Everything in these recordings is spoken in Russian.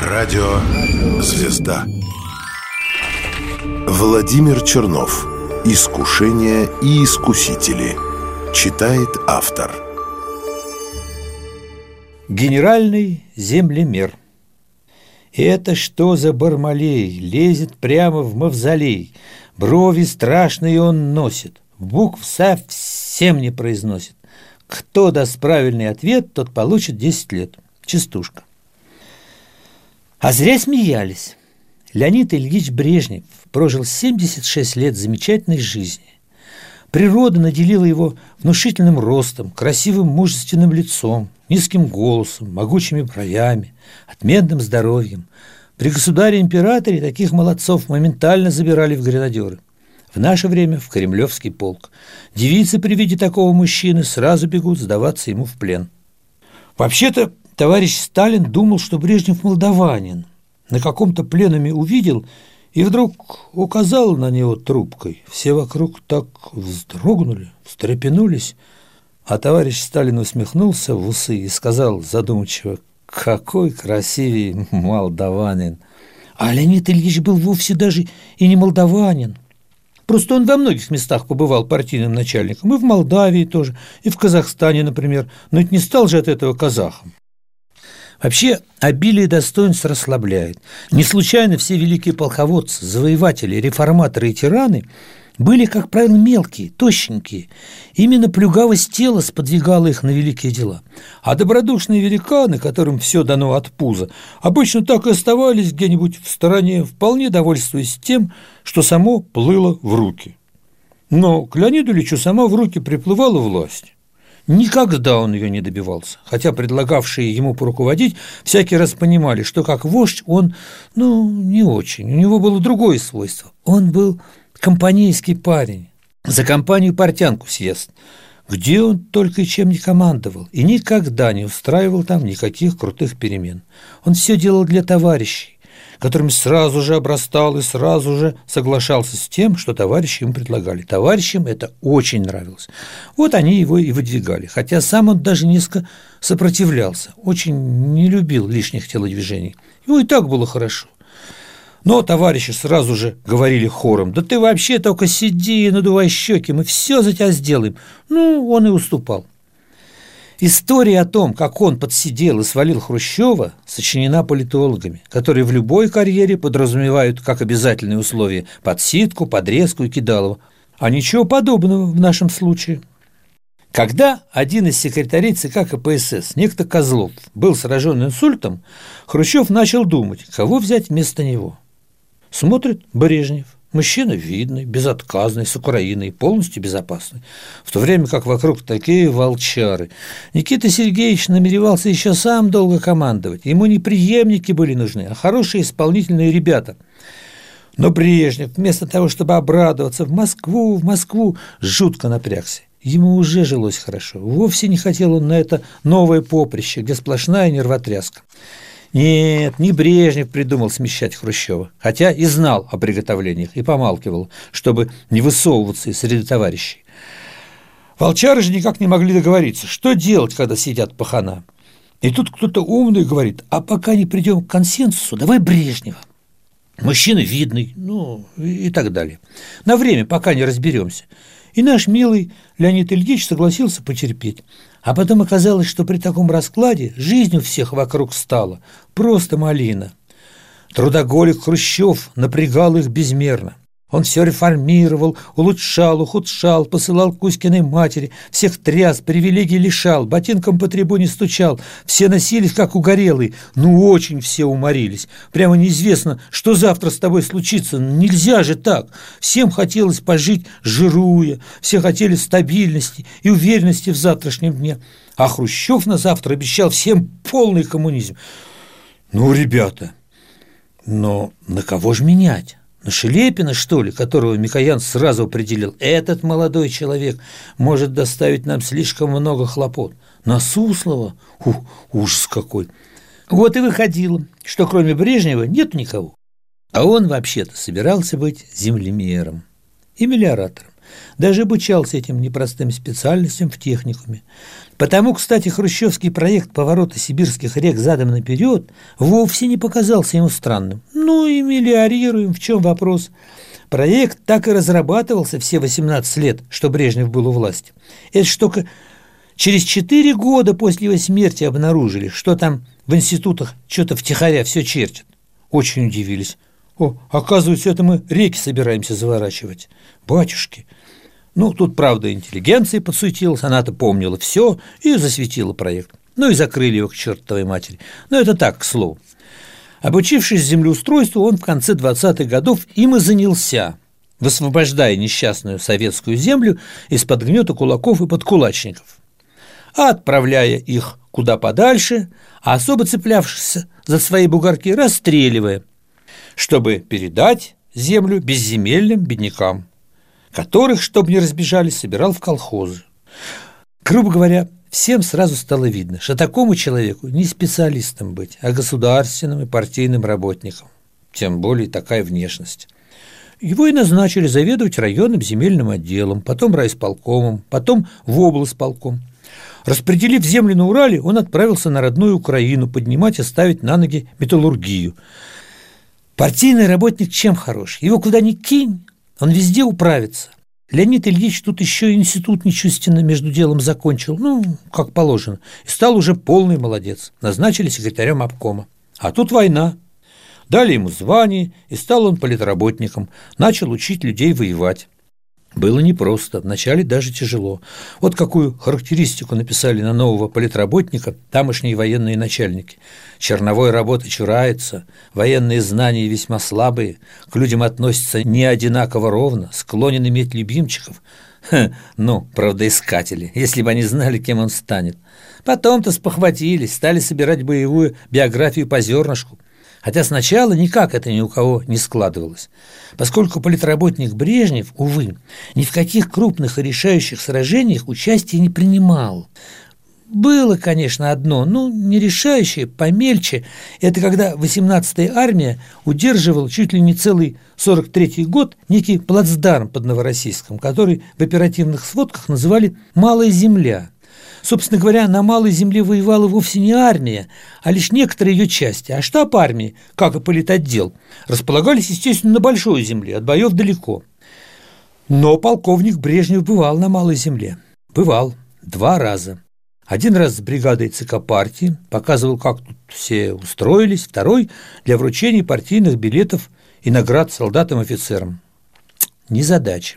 Радио «Звезда». Владимир Чернов. «Искушение и искусители». Читает автор. Генеральный землемер. Это что за Бармалей? Лезет прямо в мавзолей. Брови страшные он носит, букв совсем не произносит. Кто даст правильный ответ, тот получит 10 лет. Частушка. А зря смеялись. Леонид Ильич Брежнев прожил 76 лет замечательной жизни. Природа наделила его внушительным ростом, красивым мужественным лицом, низким голосом, могучими бровями, отменным здоровьем. При государе-императоре таких молодцов моментально забирали в гренадеры. В наше время в Кремлевский полк. Девицы при виде такого мужчины сразу бегут сдаваться ему в плен. Вообще-то товарищ Сталин думал, что Брежнев молдаванин. На каком-то пленуме увидел и вдруг указал на него трубкой. Все вокруг так вздрогнули, встрепенулись. А товарищ Сталин усмехнулся в усы и сказал задумчиво: «Какой красивый молдаванин!» А Леонид Ильич был вовсе даже и не молдаванин. Просто он во многих местах побывал партийным начальником. И в Молдавии тоже, и в Казахстане, например. Но ведь не стал же от этого казахом. Вообще, обилие достоинств расслабляет. Не случайно все великие полководцы, завоеватели, реформаторы и тираны были, как правило, мелкие, тощенькие. Именно плюгавость тела сподвигала их на великие дела. А добродушные великаны, которым все дано от пуза, обычно так и оставались где-нибудь в стороне, вполне довольствуясь тем, что само плыло в руки. Но к Леониду Ильичу сама в руки приплывала власть. Никогда он ее не добивался, хотя предлагавшие ему поруководить всякий раз понимали, что как вождь он, не очень. У него было другое свойство. Он был компанейский парень, за компанию портянку съест, где он только и чем не командовал, и никогда не устраивал там никаких крутых перемен. Он все делал для товарищей, которым сразу же обрастал и сразу же соглашался с тем, что товарищи ему предлагали. Товарищам это очень нравилось. Вот они его и выдвигали, хотя сам он даже несколько сопротивлялся, очень не любил лишних телодвижений. Ему и так было хорошо. Но товарищи сразу же говорили хором: «Да ты вообще только сиди, надувай щеки, мы все за тебя сделаем». Он и уступал. История о том, как он подсидел и свалил Хрущева, сочинена политологами, которые в любой карьере подразумевают как обязательные условия подсидку, подрезку и кидалово. А ничего подобного в нашем случае. Когда один из секретарей ЦК КПСС, некто Козлов, был сражен инсультом, Хрущев начал думать, кого взять вместо него. Смотрит Брежнев. Мужчина видный, безотказный, с Украиной, полностью безопасный. В то время как вокруг такие волчары. Никита Сергеевич намеревался еще сам долго командовать. Ему не преемники были нужны, а хорошие исполнительные ребята. Но Брежнев, вместо того, чтобы обрадоваться в Москву, жутко напрягся. Ему уже жилось хорошо. Вовсе не хотел он на это новое поприще, где сплошная нервотряска. Нет, не Брежнев придумал смещать Хрущева, хотя и знал о приготовлениях и помалкивал, чтобы не высовываться из среды товарищей. Волчары же никак не могли договориться, что делать, когда сидят пахана. И тут кто-то умный говорит: а пока не придем к консенсусу, давай Брежнева. Мужчина видный, и так далее. На время, пока не разберемся. И наш милый Леонид Ильич согласился потерпеть. А потом оказалось, что при таком раскладе жизнь у всех вокруг стала просто малина. Трудоголик Хрущев напрягал их безмерно. Он все реформировал, улучшал, ухудшал, посылал к Кузькиной матери, всех тряс, привилегий лишал, ботинком по трибуне стучал. Все носились, как угорелые, очень все уморились. Прямо неизвестно, что завтра с тобой случится. Нельзя же так. Всем хотелось пожить жируя, все хотели стабильности и уверенности в завтрашнем дне. А Хрущев на завтра обещал всем полный коммунизм. Ребята, но на кого же менять? На Шелепина, что ли, которого Микоян сразу определил: этот молодой человек может доставить нам слишком много хлопот. На Суслова? Ужас какой! Вот и выходило, что кроме Брежнева нет никого. А он вообще-то собирался быть землемером и мелиоратором. Даже обучался этим непростым специальностям в техникуме. Потому, кстати, хрущевский проект поворота сибирских рек задом наперед вовсе не показался ему странным. Ну и мелиорируем, в чем вопрос? Проект так и разрабатывался все 18 лет, что Брежнев был у власти. Это ж только через 4 года после его смерти обнаружили, что там в институтах что-то втихаря все чертят. Очень удивились. О, оказывается, это мы реки собираемся заворачивать. Батюшки! Ну, тут, правда, интеллигенция подсуетилась, она-то помнила все и засветила проект. Ну и закрыли его к чертовой матери. Но это так, к слову. Обучившись землеустройству, он в конце 20-х годов им и занялся, высвобождая несчастную советскую землю из-под гнета кулаков и подкулачников, а отправляя их куда подальше, а особо цеплявшихся за свои бугорки расстреливая, чтобы передать землю безземельным беднякам, которых, чтобы не разбежались, собирал в колхозы. Грубо говоря, всем сразу стало видно, что такому человеку не специалистом быть, а государственным и партийным работником, тем более такая внешность. Его и назначили заведовать районным земельным отделом, потом райисполкомом, потом в облсполком. Распределив земли на Урале, он отправился на родную Украину поднимать и ставить на ноги металлургию. Партийный работник чем хорош? Его куда ни кинь, он везде управится. Леонид Ильич тут еще и институт нечувственно между делом закончил, как положено, и стал уже полный молодец. Назначили секретарем обкома. А тут война. Дали ему звание, и стал он политработником, начал учить людей воевать. Было непросто, вначале даже тяжело. Вот какую характеристику написали на нового политработника тамошние военные начальники. Черновой работы чурается, военные знания весьма слабые, к людям относятся не одинаково ровно, склонен иметь любимчиков. Правдоискатели, если бы они знали, кем он станет. Потом-то спохватились, стали собирать боевую биографию по зернышку. Хотя сначала никак это ни у кого не складывалось, поскольку политработник Брежнев, увы, ни в каких крупных и решающих сражениях участия не принимал. Было, конечно, одно, не решающее, помельче. Это когда 18-я армия удерживала чуть ли не целый 43-й год некий плацдарм под Новороссийском, который в оперативных сводках называли «Малая земля». Собственно говоря, на Малой земле воевала вовсе не армия, а лишь некоторые ее части. А штаб армии, как и политотдел, располагались, естественно, на Большой земле, от боев далеко. Но полковник Брежнев бывал на Малой земле. Бывал 2 раза. 1 раз с бригадой ЦК партии, показывал, как тут все устроились. 2 для вручения партийных билетов и наград солдатам и офицерам. Незадача.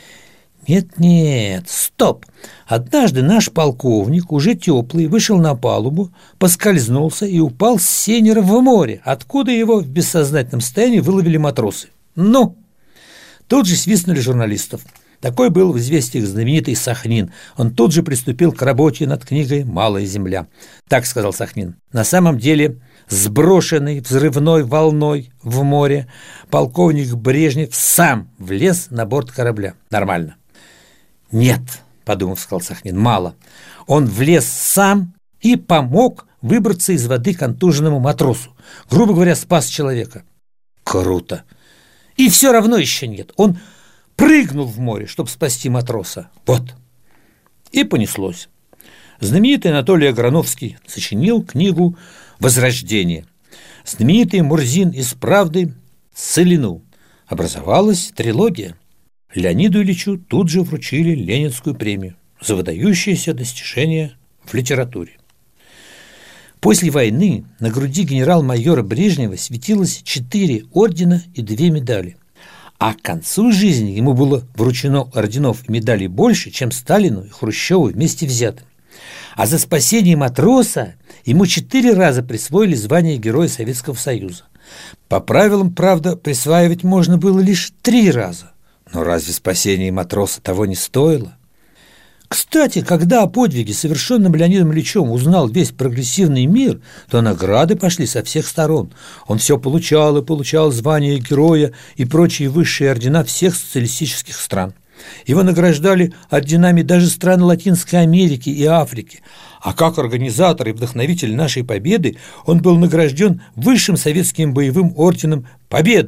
Нет, стоп! Однажды наш полковник, уже теплый, вышел на палубу, поскользнулся и упал с сенера в море, откуда его в бессознательном состоянии выловили матросы. Тут же свистнули журналистов. Такой был в «Известиях» знаменитый Сахнин. Он тут же приступил к работе над книгой «Малая земля». Так сказал Сахнин. На самом деле, сброшенный взрывной волной в море, полковник Брежнев сам влез на борт корабля. Нормально. «Нет», – подумав, сказал Сахнин, – «мало. Он влез сам и помог выбраться из воды контуженному матросу. Грубо говоря, спас человека». Круто. И все равно еще нет. Он прыгнул в море, чтобы спасти матроса. Вот. И понеслось. Знаменитый Анатолий Аграновский сочинил книгу «Возрождение». Знаменитый Мурзин из «Правды» Целину. Образовалась трилогия. Леониду Ильичу тут же вручили Ленинскую премию за выдающиеся достижения в литературе. После войны на груди генерал-майора Брежнева светилось 4 ордена и 2 медали. А к концу жизни ему было вручено орденов и медалей больше, чем Сталину и Хрущеву вместе взятым. А за спасение матроса ему 4 раза присвоили звание Героя Советского Союза. По правилам, правда, присваивать можно было лишь 3 раза. Но разве спасение матроса того не стоило? Кстати, когда о подвиге, совершенном Леонидом Ильичем, узнал весь прогрессивный мир, то награды пошли со всех сторон. Он все получал и получал звание героя и прочие высшие ордена всех социалистических стран. Его награждали орденами даже стран Латинской Америки и Африки. А как организатор и вдохновитель нашей победы он был награжден высшим советским боевым орденом «Победа».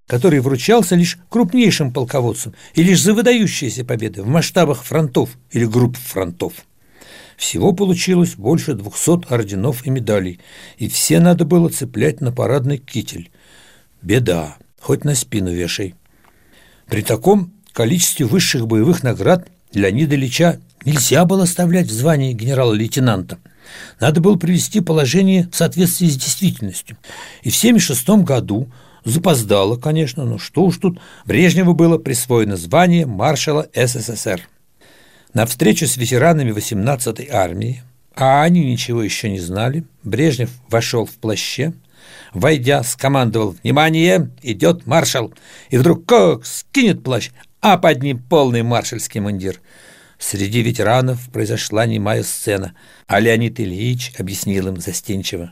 который вручался лишь крупнейшим полководцам и лишь за выдающиеся победы в масштабах фронтов или групп фронтов. Всего получилось больше 200 орденов и медалей, и все надо было цеплять на парадный китель. Беда, хоть на спину вешай. При таком количестве высших боевых наград Леонида Ильича нельзя было оставлять в звании генерала-лейтенанта. Надо было привести положение в соответствии с действительностью. И в 1976 году, запоздало, конечно, но что уж тут, Брежневу было присвоено звание маршала СССР. На встречу с ветеранами 18-й армии, а они ничего еще не знали, Брежнев вошел в плаще, войдя, скомандовал: «Внимание! Идет маршал!» И вдруг как скинет плащ, а под ним полный маршальский мундир. Среди ветеранов произошла немая сцена, а Леонид Ильич объяснил им застенчиво: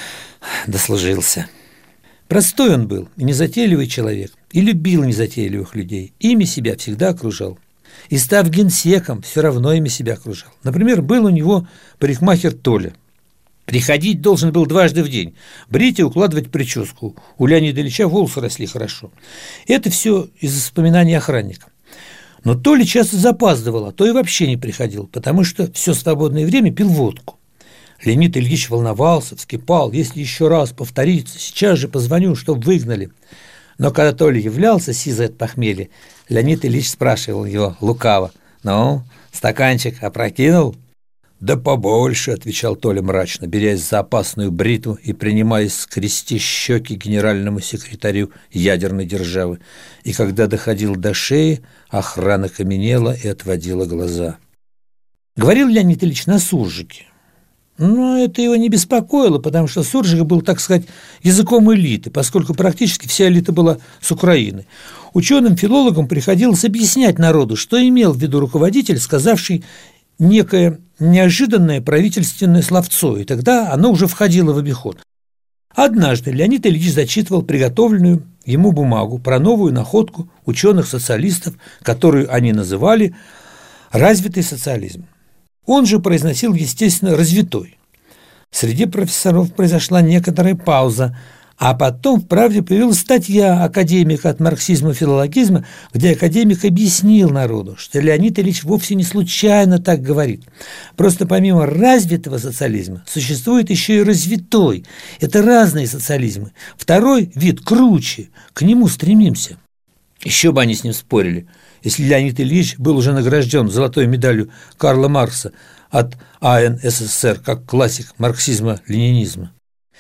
дослужился. Простой он был и незатейливый человек, и любил незатейливых людей, ими себя всегда окружал. И, став генсеком, все равно ими себя окружал. Например, был у него парикмахер Толя. Приходить должен был дважды в день, брить и укладывать прическу. У Леонида Ильича волосы росли хорошо. Это все из воспоминаний охранника. Но Толя часто запаздывал, а то и вообще не приходил, потому что все свободное время пил водку. Леонид Ильич волновался, вскипал: если еще раз повторится, сейчас же позвоню, чтоб выгнали. Но когда Толя являлся, сизый от похмелья, Леонид Ильич спрашивал его лукаво: «Ну, стаканчик опрокинул?» «Да побольше», — отвечал Толя мрачно, берясь за опасную бритву и принимаясь скрести щеки генеральному секретарю ядерной державы. И когда доходил до шеи, охрана каменела и отводила глаза. Говорил Леонид Ильич на суржике. Но это его не беспокоило, потому что суржик был, так сказать, языком элиты, поскольку практически вся элита была с Украины. Ученым-филологам приходилось объяснять народу, что имел в виду руководитель, сказавший некое неожиданное правительственное словцо, и тогда оно уже входило в обиход. Однажды Леонид Ильич зачитывал приготовленную ему бумагу про новую находку ученых-социалистов, которую они называли «развитый социализм». Он же произносил, естественно, «развитой». Среди профессоров произошла некоторая пауза, а потом в «Правде» появилась статья академика от марксизма-филологизма, где академик объяснил народу, что Леонид Ильич вовсе не случайно так говорит. Просто помимо развитого социализма существует еще и развитой. Это разные социализмы. Второй вид круче, к нему стремимся. Еще бы они с ним спорили, если Леонид Ильич был уже награжден золотой медалью Карла Маркса от АН СССР как классик марксизма-ленинизма.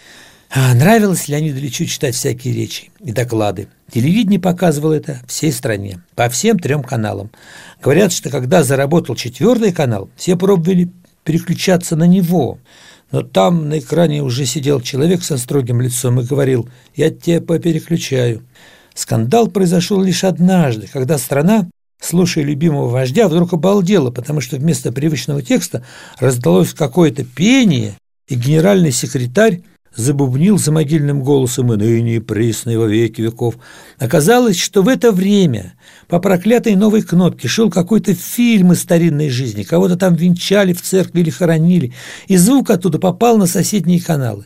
Нравилось Леониду Ильичу читать всякие речи и доклады. Телевидение показывало это всей стране, по всем 3 каналам. Говорят, что когда заработал 4-й канал, все пробовали переключаться на него. Но там на экране уже сидел человек со строгим лицом и говорил: «Я тебя попереключаю». Скандал произошел лишь однажды, когда страна, слушая любимого вождя, вдруг обалдела, потому что вместо привычного текста раздалось какое-то пение, и генеральный секретарь забубнил замогильным голосом: «И ныне и присно и во веки веков». Оказалось, что в это время по проклятой новой кнопке шел какой-то фильм из старинной жизни, кого-то там венчали в церкви или хоронили, и звук оттуда попал на соседние каналы.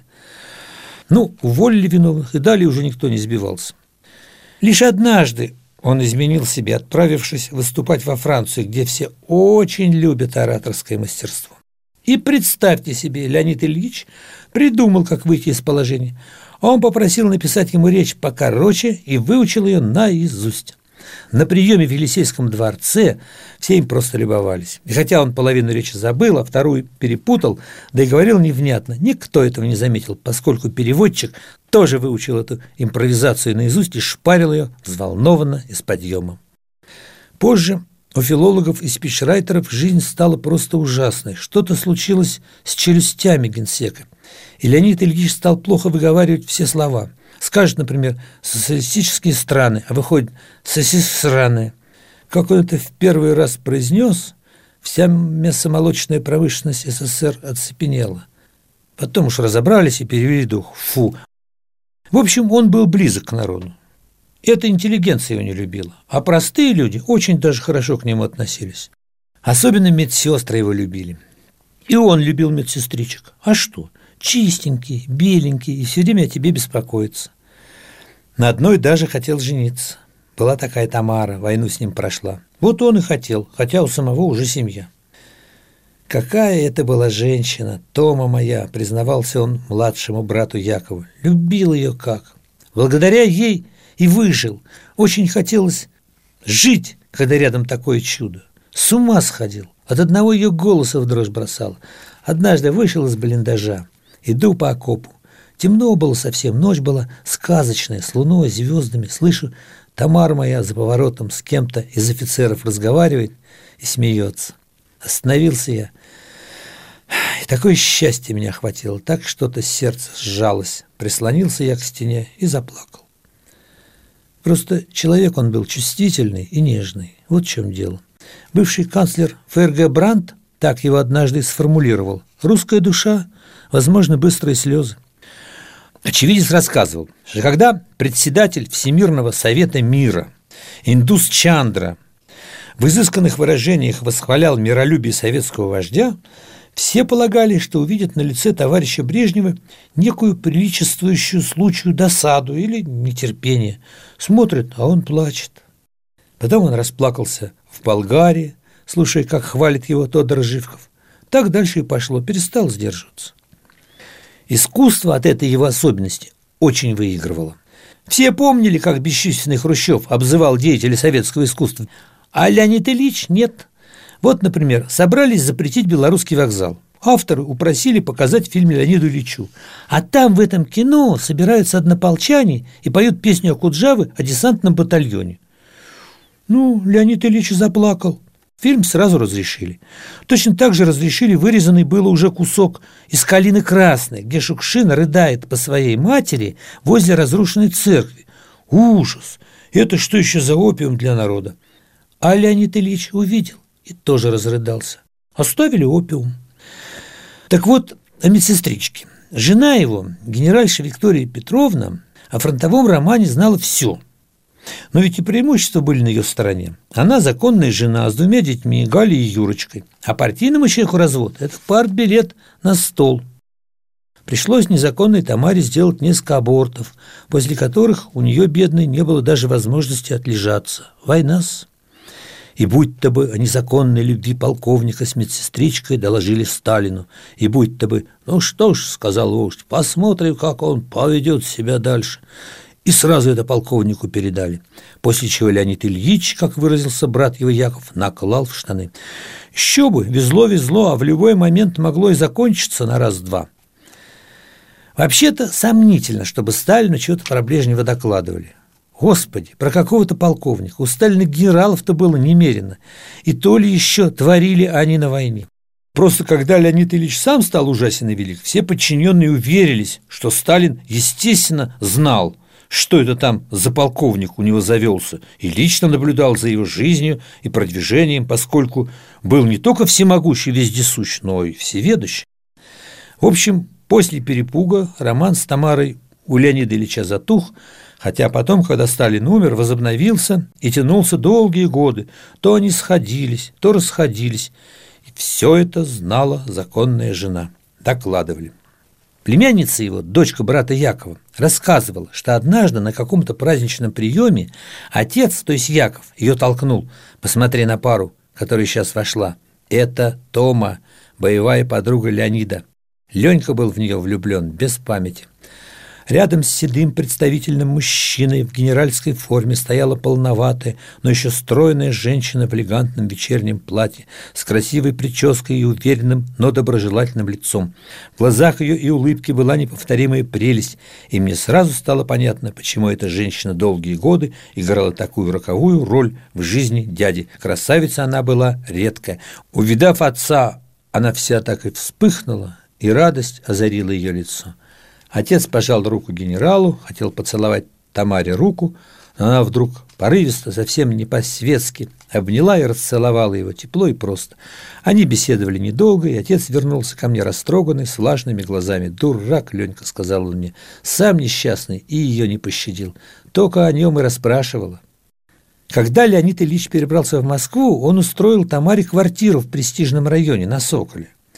Уволили виновных, и далее уже никто не сбивался. Лишь однажды он изменил себе, отправившись выступать во Францию, где все очень любят ораторское мастерство. И представьте себе, Леонид Ильич придумал, как выйти из положения. Он попросил написать ему речь покороче и выучил ее наизусть. На приеме в Елисейском дворце все им просто любовались. И хотя он половину речи забыл, а вторую перепутал, да и говорил невнятно, никто этого не заметил, поскольку переводчик тоже выучил эту импровизацию наизусть и шпарил ее взволнованно и с подъемом. Позже у филологов и спичрайтеров жизнь стала просто ужасной. Что-то случилось с челюстями генсека. И Леонид Ильич стал плохо выговаривать все слова. Скажет, например, «социалистические страны», а выходит «сосисраные». Как он это в первый раз произнес, вся мясомолочная промышленность СССР оцепенела. Потом уж разобрались и перевели дух. Фу! В общем, он был близок к народу. Эта интеллигенция его не любила, а простые люди очень даже хорошо к нему относились. Особенно медсестры его любили. И он любил медсестричек. А что? Чистенькие, беленькие и все время о тебе беспокоятся. На одной даже хотел жениться. Была такая Тамара, войну с ним прошла. Вот он и хотел, хотя у самого уже семья. Какая это была женщина, Тома моя, признавался он младшему брату Якову. Любил ее как. Благодаря ей и выжил. Очень хотелось жить, когда рядом такое чудо. С ума сходил. От одного ее голоса в дрожь бросал. Однажды вышел из блиндажа. Иду по окопу. Темно было совсем, ночь была сказочная, с луной, звездами. Слышу, Тамара моя за поворотом с кем-то из офицеров разговаривает и смеется. Остановился я. И такое счастье меня охватило, так что-то сердце сжалось. Прислонился я к стене и заплакал. Просто человек он был чувствительный и нежный. Вот в чем дело. Бывший канцлер ФРГ Брандт так его однажды сформулировал. «Русская душа, возможно, быстрые слезы». Очевидец рассказывал, что когда председатель Всемирного совета мира Индус Чандра в изысканных выражениях восхвалял миролюбие советского вождя, все полагали, что увидят на лице товарища Брежнева некую приличествующую случаю досаду или нетерпение. Смотрят, а он плачет. Потом он расплакался в Болгарии, слушая, как хвалит его Тодор Живков. Так дальше и пошло, перестал сдерживаться. Искусство от этой его особенности очень выигрывало. Все помнили, как бесчувственный Хрущев обзывал деятелей советского искусства, а Леонид Ильич нет. Вот, например, собрались запретить Белорусский вокзал. Авторы упросили показать фильм Леониду Ильичу. А там в этом кино собираются однополчане и поют песню Акуджавы о десантном батальоне. Леонид Ильич заплакал. Фильм сразу разрешили. Точно так же разрешили вырезанный было уже кусок из «Калины красной», где Шукшин рыдает по своей матери возле разрушенной церкви. Ужас! Это что еще за опиум для народа? А Леонид Ильич увидел и тоже разрыдался. Оставили опиум. Так вот, о медсестричке. Жена его, генеральша Виктория Петровна, о фронтовом романе знала все. Но ведь и преимущества были на ее стороне. Она законная жена с 2 детьми, Галей и Юрочкой. А партийному человеку развод – это партбилет на стол. Пришлось незаконной Тамаре сделать несколько абортов, после которых у нее, бедной, не было даже возможности отлежаться. Война-с. И будь-то бы о незаконной любви полковника с медсестричкой доложили Сталину. И будь-то бы, что ж, сказал вождь, посмотрим, как он поведет себя дальше. И сразу это полковнику передали. После чего Леонид Ильич, как выразился брат его Яков, наклал в штаны. Еще бы, везло, а в любой момент могло и закончиться на раз-два. Вообще-то сомнительно, чтобы Сталину чего-то про Брежнева докладывали. Господи, про какого-то полковника. У Сталина генералов-то было немерено. И то ли еще творили они на войне. Просто когда Леонид Ильич сам стал ужасен и велик, все подчиненные уверились, что Сталин, естественно, знал, что это там за полковник у него завелся, и лично наблюдал за его жизнью и продвижением, поскольку был не только всемогущий вездесущ, но и всеведущий. В общем, после перепуга роман с Тамарой у Леонида Ильича затух, хотя потом, когда Сталин умер, возобновился и тянулся долгие годы. То они сходились, то расходились. И все это знала законная жена. Докладывали. Племянница его, дочка брата Якова, рассказывала, что однажды на каком-то праздничном приеме отец, то есть Яков, ее толкнул: «Посмотри на пару, которая сейчас вошла. Это Тома, боевая подруга Леонида». Ленька был в нее влюблен без памяти. Рядом с седым представительным мужчиной в генеральской форме стояла полноватая, но еще стройная женщина в элегантном вечернем платье, с красивой прической и уверенным, но доброжелательным лицом. В глазах ее и улыбке была неповторимая прелесть, и мне сразу стало понятно, почему эта женщина долгие годы играла такую роковую роль в жизни дяди. Красавица она была редкая. Увидав отца, она вся так и вспыхнула, и радость озарила ее лицо. Отец пожал руку генералу, хотел поцеловать Тамаре руку, но она вдруг порывисто, совсем не по-светски, обняла и расцеловала его тепло и просто. Они беседовали недолго, и отец вернулся ко мне растроганный, с влажными глазами. «Дурак, Ленька», — сказал он мне, — «сам несчастный и ее не пощадил. Только о нем и расспрашивала». Когда Леонид Ильич перебрался в Москву, он устроил Тамаре квартиру в престижном районе на Соколе.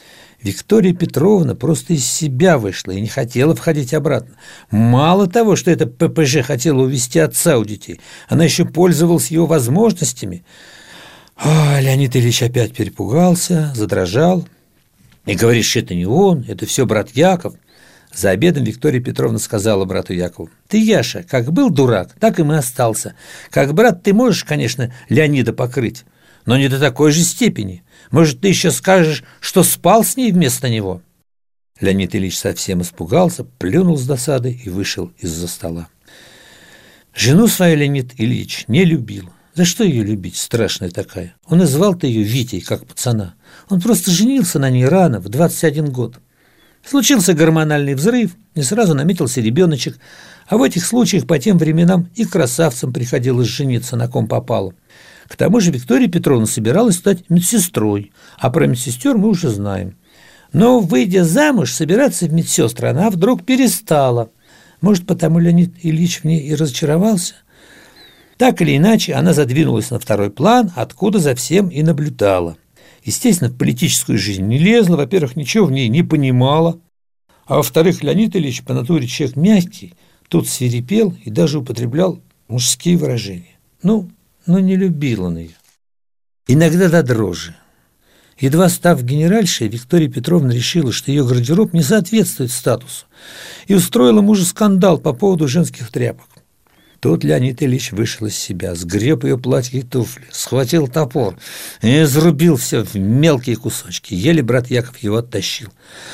Виктория Петровна просто из себя вышла и не хотела входить обратно. Мало того, что эта ППЖ хотела увести отца у детей, она еще пользовалась его возможностями. Леонид Ильич опять перепугался, задрожал. И говорит, что это не он, это все брат Яков. За обедом Виктория Петровна сказала брату Якову: «Ты, Яша, как был дурак, так и мы остался. Как брат ты можешь, конечно, Леонида покрыть, но не до такой же степени. Может, ты еще скажешь, что спал с ней вместо него?» Леонид Ильич совсем испугался, плюнул с досады и вышел из-за стола. Жену свою Леонид Ильич не любил. За что ее любить, страшная такая? Он и звал-то ее Витей, как пацана. Он просто женился на ней рано, в 21 год. Случился гормональный взрыв, не сразу наметился ребеночек, а в этих случаях по тем временам и красавцам приходилось жениться, на ком попало. К тому же Виктория Петровна собиралась стать медсестрой, а про медсестер мы уже знаем. Но, выйдя замуж, собираться в медсестры она вдруг перестала. Может, потому Леонид Ильич в ней и разочаровался? Так или иначе, она задвинулась на второй план, откуда за всем и наблюдала. Естественно, в политическую жизнь не лезла, во-первых, ничего в ней не понимала, а во-вторых, Леонид Ильич по натуре человек мягкий, тут свирепел и даже употреблял мужские выражения. Ну, не любил он ее. Иногда до дрожи. Едва став генеральшей, Виктория Петровна решила, что ее гардероб не соответствует статусу, и устроила мужу скандал по поводу женских тряпок. Тут Леонид Ильич вышел из себя, сгреб ее платье и туфли, схватил топор и зарубил все в мелкие кусочки. Еле брат Яков его оттащил.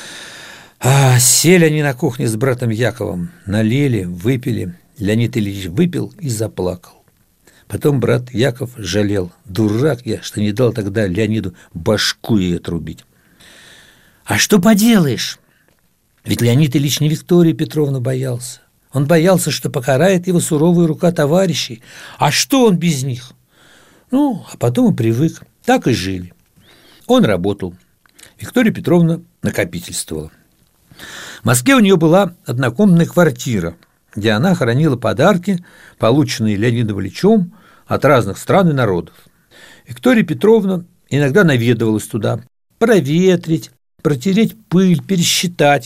Сели они на кухне с братом Яковом, налили, выпили. Леонид Ильич выпил и заплакал. Потом брат Яков жалел: дурак я, что не дал тогда Леониду башку ей отрубить. А что поделаешь? Ведь Леонид Ильич не Викторию Петровну боялся. Он боялся, что покарает его суровая рука товарищей. А что он без них? А потом и привык. Так и жили. Он работал. Виктория Петровна накопительствовала. В Москве у нее была однокомнатная квартира, где она хранила подарки, полученные Леонидом Ильичем от разных стран и народов. Виктория Петровна иногда наведывалась туда проветрить, протереть пыль, пересчитать.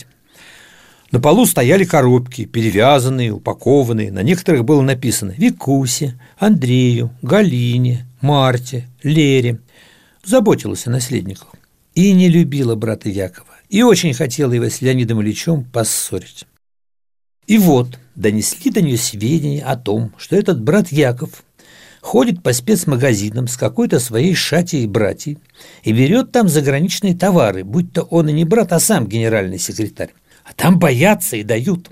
На полу стояли коробки, перевязанные, упакованные. На некоторых было написано Викусе, Андрею, Галине, Марте, Лере. Заботилась о наследниках. И не любила брата Якова. И очень хотела его с Леонидом Ильичем поссорить. И вот донесли до нее сведения о том, что этот брат Яков ходит по спецмагазинам с какой-то своей шатией братьей и берет там заграничные товары, будь то он и не брат, а сам генеральный секретарь. А там боятся и дают.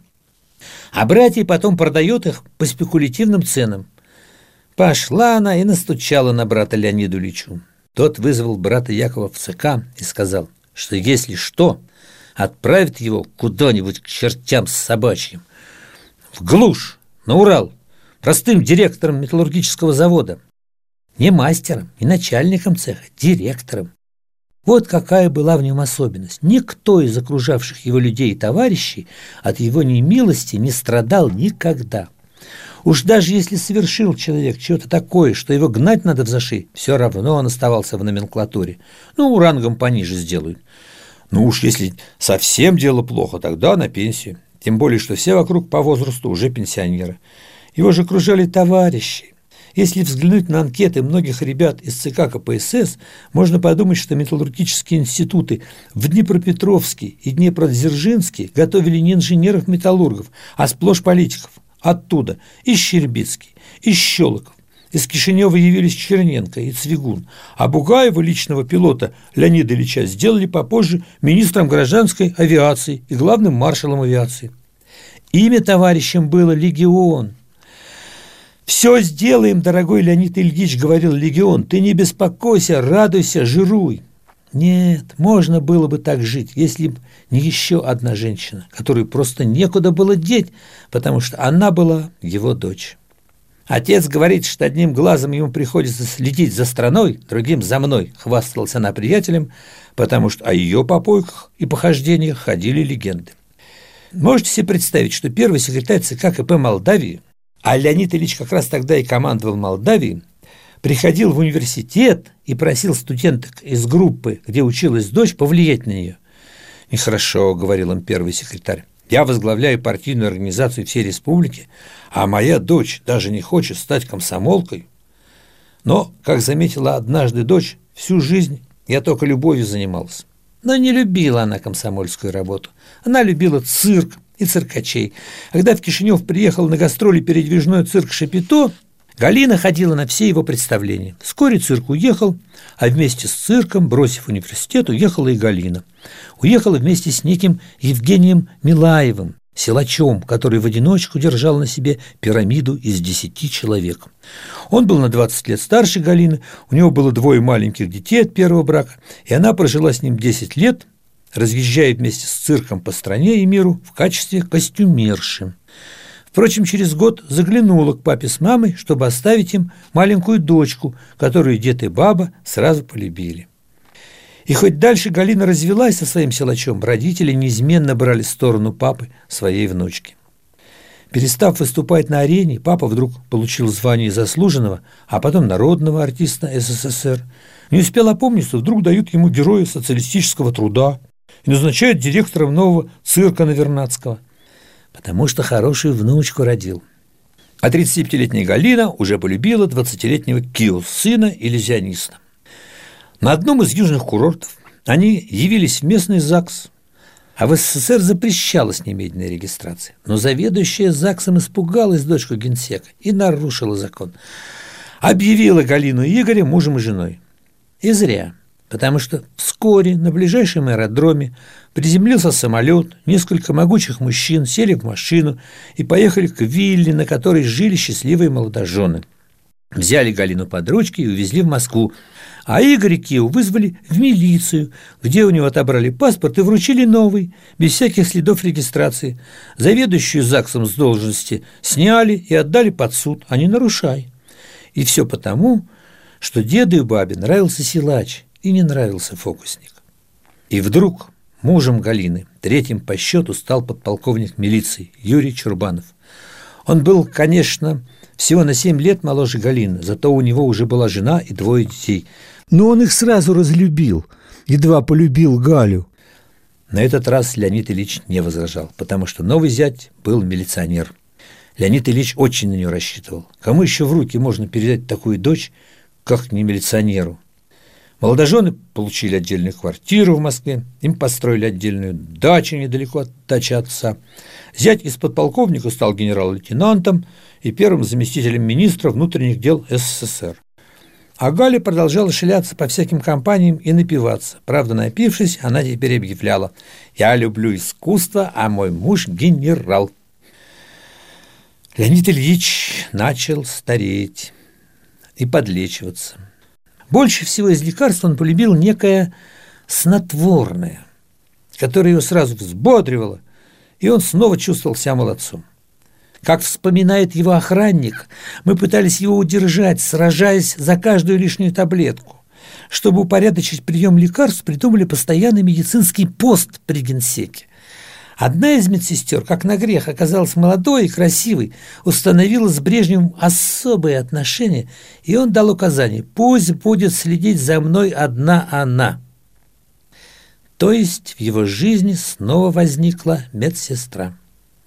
А братья потом продает их по спекулятивным ценам. Пошла она и настучала на брата Леониду Ильичу. Тот вызвал брата Якова в ЦК и сказал, что если что, отправит его куда-нибудь к чертям собачьим. В глушь, на Урал, простым директором металлургического завода. Не мастером, не начальником цеха, директором. Вот какая была в нем особенность. Никто из окружавших его людей и товарищей от его немилости не страдал никогда. Уж даже если совершил человек что-то такое, что его гнать надо взаши, все равно он оставался в номенклатуре. Рангом пониже сделают. Уж если совсем дело плохо, тогда на пенсию. Тем более, что все вокруг по возрасту уже пенсионеры. Его же окружали товарищи. Если взглянуть на анкеты многих ребят из ЦК КПСС, можно подумать, что металлургические институты в Днепропетровске и Днепродзержинске готовили не инженеров-металлургов, а сплошь политиков. Оттуда и Щербицкий, и Щелоков. Из Кишинева явились Черненко и Цвигун, а Бугаева, личного пилота Леонида Ильича, сделали попозже министром гражданской авиации и главным маршалом авиации. Имя товарищем было «Легион». «Все сделаем, дорогой Леонид Ильич», — говорил Легион, — «ты не беспокойся, радуйся, жируй». Нет, можно было бы так жить, если бы не еще одна женщина, которую просто некуда было деть, потому что она была его дочь. Отец говорит, что одним глазом ему приходится следить за страной, другим за мной, хвасталась она приятелем, потому что о ее попойках и похождениях ходили легенды. Можете себе представить, что первый секретарь ЦК КП Молдавии, а Леонид Ильич как раз тогда и командовал Молдавией, приходил в университет и просил студенток из группы, где училась дочь, повлиять на нее. «Нехорошо», — говорил им первый секретарь. «Я возглавляю партийную организацию всей республики, а моя дочь даже не хочет стать комсомолкой». Но, как заметила однажды дочь, всю жизнь я только любовью занималась. Но не любила она комсомольскую работу. Она любила цирк и циркачей. Когда в Кишинев приехал на гастроли передвижной цирк «Шапито», Галина ходила на все его представления. Вскоре цирк уехал, а вместе с цирком, бросив университет, уехала и Галина. Уехала вместе с неким Евгением Милаевым, силачом, который в одиночку держал на себе пирамиду из 10 человек. Он был на 20 лет старше Галины, у него было 2 маленьких детей от первого брака, и она прожила с ним 10 лет, разъезжая вместе с цирком по стране и миру в качестве костюмерши. Впрочем, через год заглянула к папе с мамой, чтобы оставить им маленькую дочку, которую дед и баба сразу полюбили. И хоть дальше Галина развелась со своим силачом, родители неизменно брали сторону папы своей внучки. Перестав выступать на арене, папа вдруг получил звание заслуженного, а потом народного артиста СССР. Не успел опомниться, вдруг дают ему героя социалистического труда и назначают директором нового цирка на Вернадского, потому что хорошую внучку родил. А 35-летняя Галина уже полюбила 20-летнего Кио, сына иллюзиониста. На одном из южных курортов они явились в местный ЗАГС, а в СССР запрещалась немедленная регистрация. Но заведующая ЗАГСом испугалась дочку генсека и нарушила закон. Объявила Галину и Игоря мужем и женой. И зря, потому что вскоре на ближайшем аэродроме приземлился самолет, несколько могучих мужчин сели в машину и поехали к вилле, на которой жили счастливые молодожены. Взяли Галину под ручки и увезли в Москву, а Игоря Кио вызвали в милицию, где у него отобрали паспорт и вручили новый, без всяких следов регистрации. Заведующую ЗАГСом с должности сняли и отдали под суд, а не нарушай. И все потому, что деду и бабе нравился силач и не нравился фокусник. И вдруг мужем Галины, 3-м по счету, стал подполковник милиции Юрий Чурбанов. Он был, конечно, всего на 7 лет моложе Галины, зато у него уже была жена и 2 детей. Но он их сразу разлюбил, едва полюбил Галю. На этот раз Леонид Ильич не возражал, потому что новый зять был милиционер. Леонид Ильич очень на нее рассчитывал. Кому еще в руки можно передать такую дочь, как не милиционеру? Молодожены получили отдельную квартиру в Москве, им построили отдельную дачу недалеко от дачи отца. Зять из подполковника стал генерал-лейтенантом и первым заместителем министра внутренних дел СССР. А Галя продолжала шляться по всяким компаниям и напиваться. Правда, напившись, она теперь объявляла: «Я люблю искусство, а мой муж генерал». Леонид Ильич начал стареть и подлечиваться. Больше всего из лекарств он полюбил некое снотворное, которое его сразу взбодривало, и он снова чувствовал себя молодцом. Как вспоминает его охранник, мы пытались его удержать, сражаясь за каждую лишнюю таблетку. Чтобы упорядочить прием лекарств, придумали постоянный медицинский пост при генсеке. Одна из медсестер, как на грех, оказалась молодой и красивой, установила с Брежневым особые отношения, и он дал указание: пусть будет следить за мной одна она. То есть в его жизни снова возникла медсестра.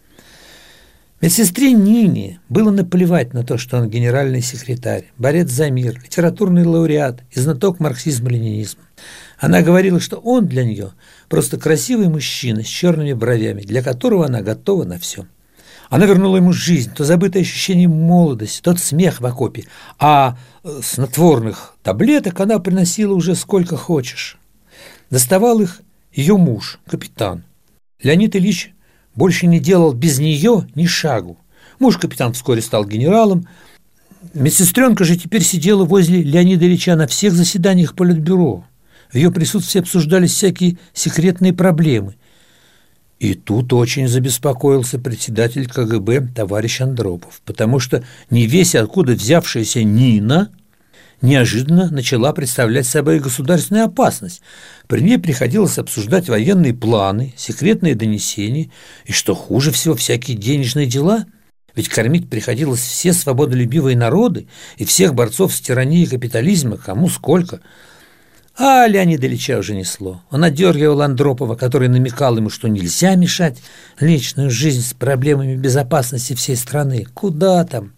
Медсестре Нине было наплевать на то, что он генеральный секретарь, борец за мир, литературный лауреат и знаток марксизма-ленинизма. Она говорила, что он для нее просто красивый мужчина с черными бровями, для которого она готова на все. Она вернула ему жизнь, то забытое ощущение молодости, тот смех в окопе, а снотворных таблеток она приносила уже сколько хочешь. Доставал их ее муж, капитан. Леонид Ильич больше не делал без нее ни шагу. Муж-капитан вскоре стал генералом. Медсестренка же теперь сидела возле Леонида Ильича на всех заседаниях Политбюро. В ее присутствии обсуждались всякие секретные проблемы. И тут очень забеспокоился председатель КГБ товарищ Андропов, потому что не весь откуда взявшаяся Нина неожиданно начала представлять собой государственную опасность. При ней приходилось обсуждать военные планы, секретные донесения и, что хуже всего, всякие денежные дела. Ведь кормить приходилось все свободолюбивые народы и всех борцов с тиранией капитализма, кому сколько. А Леонида Ильича уже несло. Он отдергивал Андропова, который намекал ему, что нельзя мешать личную жизнь с проблемами безопасности всей страны. Куда там?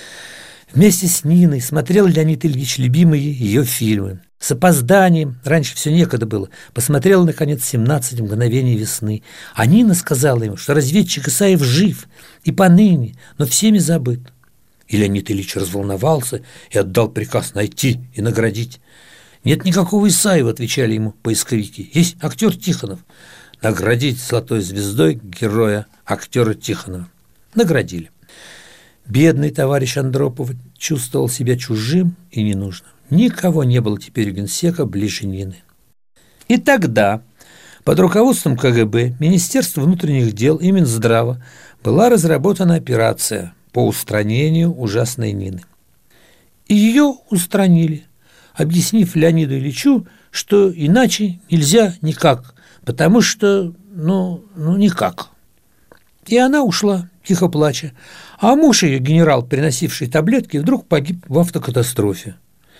Вместе с Ниной смотрел Леонид Ильич любимые ее фильмы. С опозданием, раньше все некогда было, посмотрел, наконец, «17 мгновений весны». А Нина сказала ему, что разведчик Исаев жив и поныне, но всеми забыт. И Леонид Ильич разволновался и отдал приказ найти и наградить. «Нет никакого Исаева», — отвечали ему поисковики. «Есть актер Тихонов. Наградить золотой звездой героя актера Тихонова». Наградили. Бедный товарищ Андропов чувствовал себя чужим и ненужным. Никого не было теперь у генсека ближе Нины. И тогда под руководством КГБ, Министерства внутренних дел и Минздрава была разработана операция по устранению ужасной Нины. И ее устранили, объяснив Леониду Ильичу, что иначе нельзя никак, потому что, никак. И она ушла, тихо плача, а муж ее, генерал, приносивший таблетки, вдруг погиб в автокатастрофе.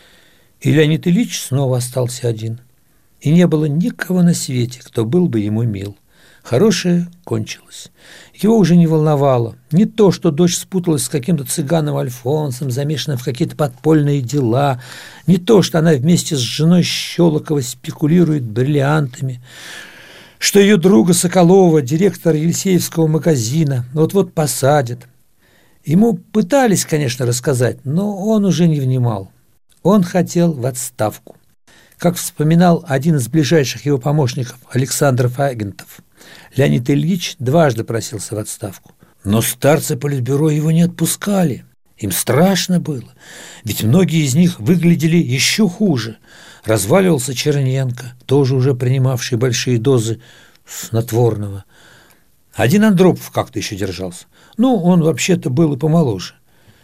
И Леонид Ильич снова остался один. И не было никого на свете, кто был бы ему мил. Хорошее кончилось. Его уже не волновало не то, что дочь спуталась с каким-то цыганом Альфонсом, замешанным в какие-то подпольные дела, не то, что она вместе с женой Щелокова спекулирует бриллиантами, что ее друга Соколова, директора Елисеевского магазина, вот-вот посадят. Ему пытались, конечно, рассказать, но он уже не внимал. Он хотел в отставку. Как вспоминал один из ближайших его помощников, Александр Фагентов, Леонид Ильич дважды просился в отставку. Но старцы политбюро его не отпускали. Им страшно было, ведь многие из них выглядели еще хуже. Разваливался Черненко, тоже уже принимавший большие дозы снотворного. Один Андропов как-то еще держался. Он вообще-то был и помоложе.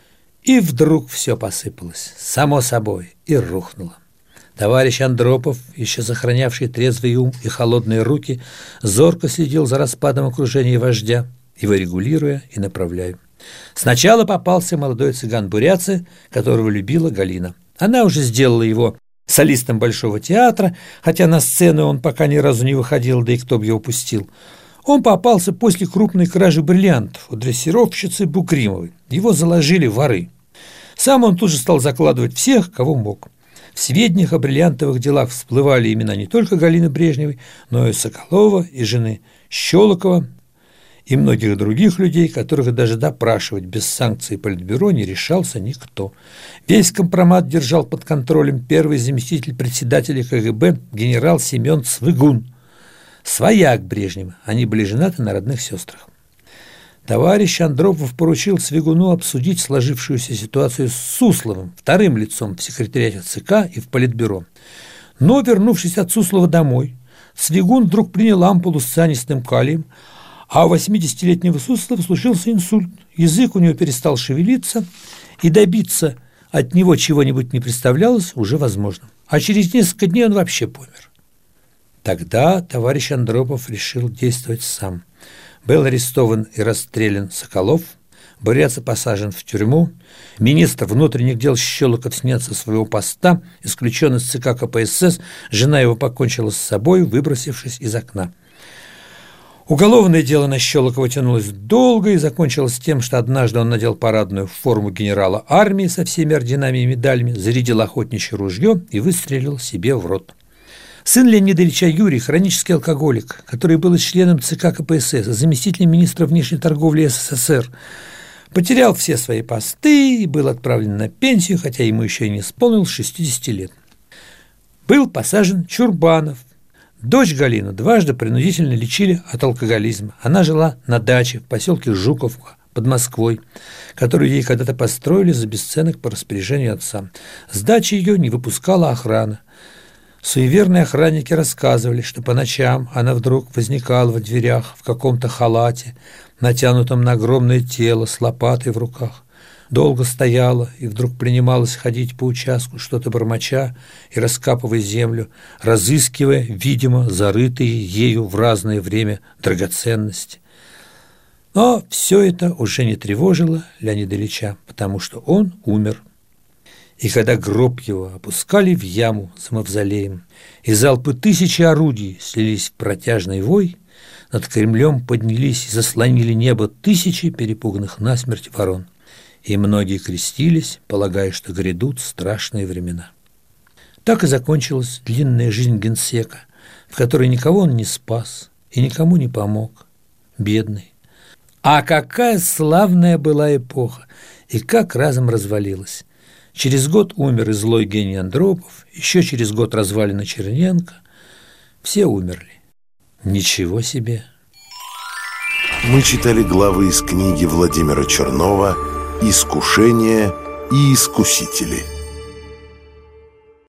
И вдруг все посыпалось, само собой, и рухнуло. Товарищ Андропов, еще сохранявший трезвый ум и холодные руки, зорко следил за распадом окружения вождя, его регулируя и направляя. Сначала попался молодой цыган-бурятцы, которого любила Галина. Она уже сделала его солистом Большого театра, хотя на сцену он пока ни разу не выходил, да и кто бы его пустил. Он попался после крупной кражи бриллиантов у дрессировщицы Букримовой. Его заложили воры. Сам он тут же стал закладывать всех, кого мог. В сведениях о бриллиантовых делах всплывали имена не только Галины Брежневой, но и Соколова, и жены Щелокова, и многих других людей, которых даже допрашивать без санкций политбюро не решался никто. Весь компромат держал под контролем первый заместитель председателя КГБ генерал Семен Цвигун, свояк Брежнева. Они были женаты на родных сестрах. Товарищ Андропов поручил Цвигуну обсудить сложившуюся ситуацию с Сусловым, вторым лицом в секретариате ЦК и в политбюро. Но, вернувшись от Суслова домой, Цвигун вдруг принял ампулу с цианистым калием, а у 80-летнего Суслова случился инсульт. Язык у него перестал шевелиться, и добиться от него чего-нибудь не представлялось уже возможным. А через несколько дней он вообще помер. Тогда товарищ Андропов решил действовать сам. Был арестован и расстрелян Соколов, бурятца посажен в тюрьму, министр внутренних дел Щелоков снят со своего поста, исключен из ЦК КПСС, жена его покончила с собой, выбросившись из окна. Уголовное дело на Щелокова тянулось долго и закончилось тем, что однажды он надел парадную форму генерала армии со всеми орденами и медалями, зарядил охотничье ружье и выстрелил себе в рот. Сын Леонида Ильича Юрий, хронический алкоголик, который был членом ЦК КПСС, заместителем министра внешней торговли СССР, потерял все свои посты и был отправлен на пенсию, хотя ему еще и не исполнилось 60 лет. Был посажен Чурбанов. Дочь Галину дважды принудительно лечили от алкоголизма. Она жила на даче в поселке Жуковка под Москвой, которую ей когда-то построили за бесценок по распоряжению отца. С дачи ее не выпускала охрана. Суеверные охранники рассказывали, что по ночам она вдруг возникала в дверях в каком-то халате, натянутом на огромное тело с лопатой в руках. Долго стояла и вдруг принималась ходить по участку, что-то бормоча и раскапывая землю, разыскивая, видимо, зарытые ею в разное время драгоценности. Но все это уже не тревожило Леонида Ильича, потому что он умер. И когда гроб его опускали в яму с мавзолеем, и залпы тысячи орудий слились в протяжный вой, над Кремлем поднялись и заслонили небо тысячи перепуганных насмерть ворон. И многие крестились, полагая, что грядут страшные времена. Так и закончилась длинная жизнь генсека, в которой никого он не спас и никому не помог. Бедный. А какая славная была эпоха, и как разом развалилась. Через год умер и злой гений Андропов, еще через год развалина Черненко. Все умерли. Ничего себе! Мы читали главы из книги Владимира Чернова «Искушение и искусители».